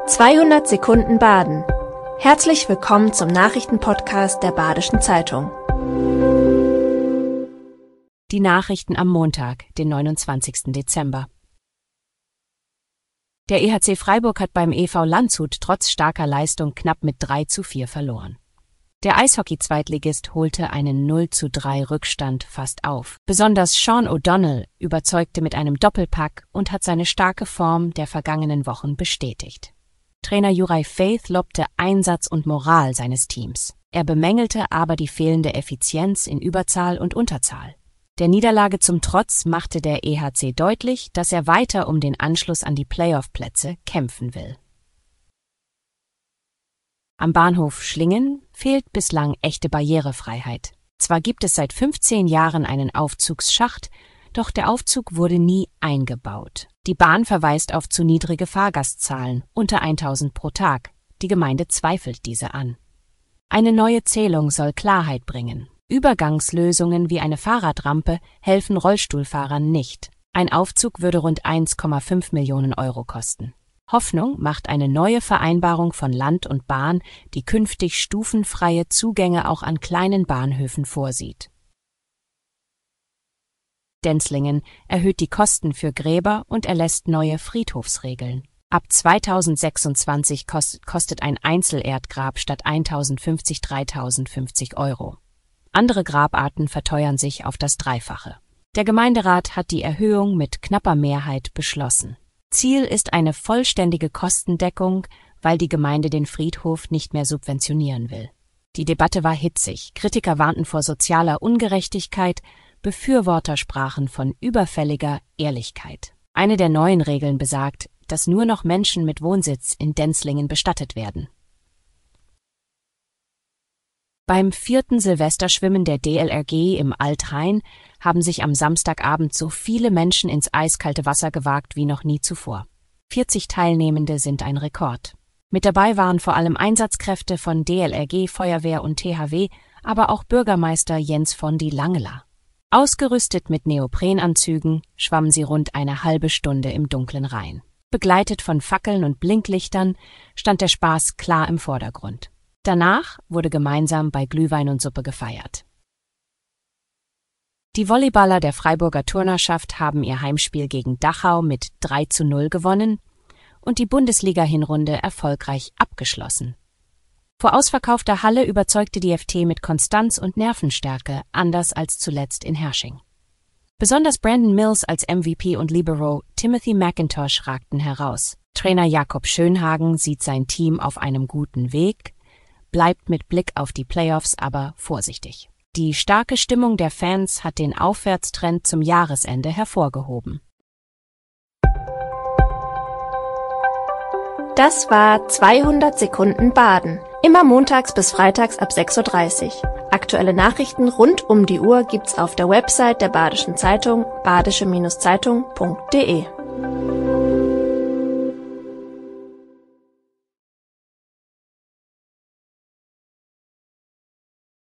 200 Sekunden Baden. Herzlich willkommen zum Nachrichtenpodcast der Badischen Zeitung. Die Nachrichten am Montag, den 29. Dezember. Der EHC Freiburg hat beim EV Landshut trotz starker Leistung knapp mit 3:4 verloren. Der Eishockey-Zweitligist holte einen 0:3 Rückstand fast auf. Besonders Sean O'Donnell überzeugte mit einem Doppelpack und hat seine starke Form der vergangenen Wochen bestätigt. Trainer Juraj Faith lobte Einsatz und Moral seines Teams. Er bemängelte aber die fehlende Effizienz in Überzahl und Unterzahl. Der Niederlage zum Trotz machte der EHC deutlich, dass er weiter um den Anschluss an die Playoff-Plätze kämpfen will. Am Bahnhof Schlingen fehlt bislang echte Barrierefreiheit. Zwar gibt es seit 15 Jahren einen Aufzugsschacht, doch der Aufzug wurde nie eingebaut. Die Bahn verweist auf zu niedrige Fahrgastzahlen, unter 1000 pro Tag. Die Gemeinde zweifelt diese an. Eine neue Zählung soll Klarheit bringen. Übergangslösungen wie eine Fahrradrampe helfen Rollstuhlfahrern nicht. Ein Aufzug würde rund 1,5 Millionen Euro kosten. Hoffnung macht eine neue Vereinbarung von Land und Bahn, die künftig stufenfreie Zugänge auch an kleinen Bahnhöfen vorsieht. Denzlingen erhöht die Kosten für Gräber und erlässt neue Friedhofsregeln. Ab 2026 kostet ein Einzelerdgrab statt 1.050 3.050 Euro. Andere Grabarten verteuern sich auf das Dreifache. Der Gemeinderat hat die Erhöhung mit knapper Mehrheit beschlossen. Ziel ist eine vollständige Kostendeckung, weil die Gemeinde den Friedhof nicht mehr subventionieren will. Die Debatte war hitzig. Kritiker warnten vor sozialer Ungerechtigkeit, Befürworter sprachen von überfälliger Ehrlichkeit. Eine der neuen Regeln besagt, dass nur noch Menschen mit Wohnsitz in Denzlingen bestattet werden. Beim 4. Silvesterschwimmen der DLRG im Altrhein haben sich am Samstagabend so viele Menschen ins eiskalte Wasser gewagt wie noch nie zuvor. 40 Teilnehmende sind ein Rekord. Mit dabei waren vor allem Einsatzkräfte von DLRG, Feuerwehr und THW, aber auch Bürgermeister Jens Fondi Langela. Ausgerüstet mit Neoprenanzügen schwammen sie rund eine halbe Stunde im dunklen Rhein. Begleitet von Fackeln und Blinklichtern stand der Spaß klar im Vordergrund. Danach wurde gemeinsam bei Glühwein und Suppe gefeiert. Die Volleyballer der Freiburger Turnerschaft haben ihr Heimspiel gegen Dachau mit 3:0 gewonnen und die Bundesliga-Hinrunde erfolgreich abgeschlossen. Vor ausverkaufter Halle überzeugte die FT mit Konstanz und Nervenstärke, anders als zuletzt in Hersching. Besonders Brandon Mills als MVP und Libero Timothy McIntosh ragten heraus. Trainer Jakob Schönhagen sieht sein Team auf einem guten Weg, bleibt mit Blick auf die Playoffs aber vorsichtig. Die starke Stimmung der Fans hat den Aufwärtstrend zum Jahresende hervorgehoben. Das war 200 Sekunden Baden. Immer montags bis freitags ab 6:30 Uhr. Aktuelle Nachrichten rund um die Uhr gibt's auf der Website der Badischen Zeitung, badische-zeitung.de.